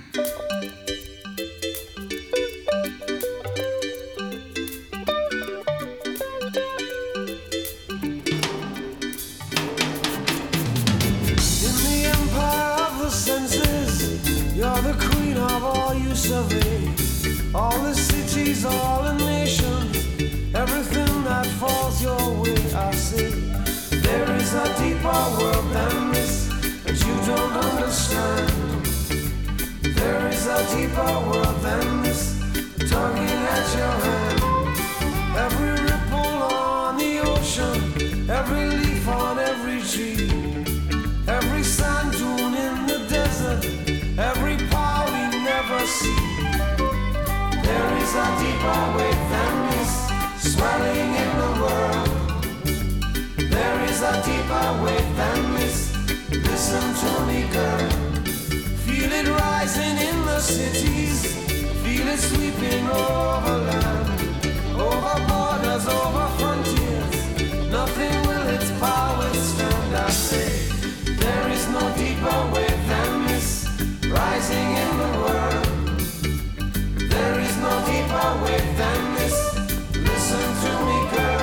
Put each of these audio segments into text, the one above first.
You're the queen of all you survey. All the cities, all the nations, everything that falls your way. I say, there is a deeper world than this that you don't understand. There is a deeper world than this, tugging at your hand. Every ripple on the ocean, every leaf on every tree, every sand dune in the desert, every power we never see. There is a deeper weight than this, swelling in the world. There is a deeper weight than this. Listen to me, girl. Feel it rising in the cities. Feel it sweeping over land, over borders, over frontiers. Nothing will its power stand. I say, there is no deeper weight than this, rising in the world. There is no deeper weight than this. Listen to me, girl.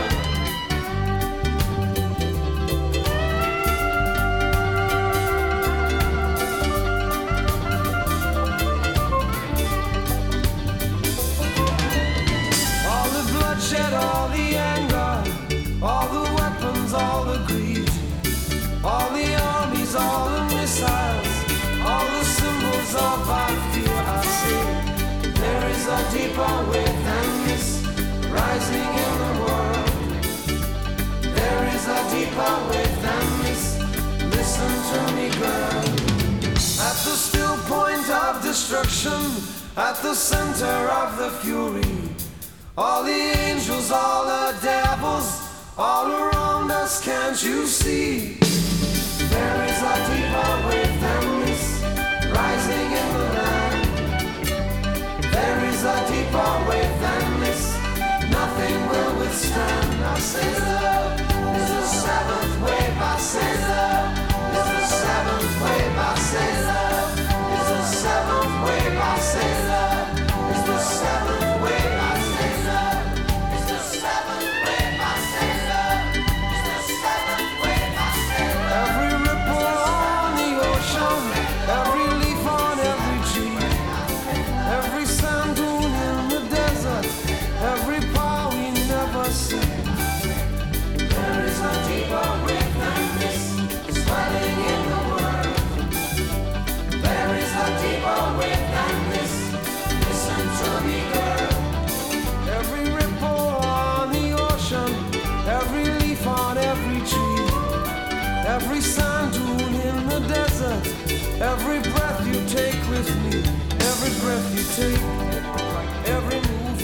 All the bloodshed, all the anger, all the weapons, all the greed, all the armies, all the missiles, all the symbols of our fear. I say, there is a deeper weight than this, rising in the world. There is a deeper weight than this. Listen to me, girl. At the still point of destruction, at the center of the fury, all the angels, all the devils, all around us, can't you see? There is a deeper weight than this, rising in the land. There is a deeper weight than this, nothing will withstand. I say love is the seventh wave. I say love is the seventh wave. I say love is the seventh wave. I say love is the seventh wave. I say love is the seventh wave. I say love is the seventh wave. I say love. Every ripple on the ocean, every leaf on every tree, every sand dune in the desert, every power we never see. There is a deeper weight than this, swelling in the world. There is a deeper weight than this. Listen to me, girl. Every ripple on the ocean, every leaf on every tree, every sand dune in the desert, every breath you take with me, every breath you take, every move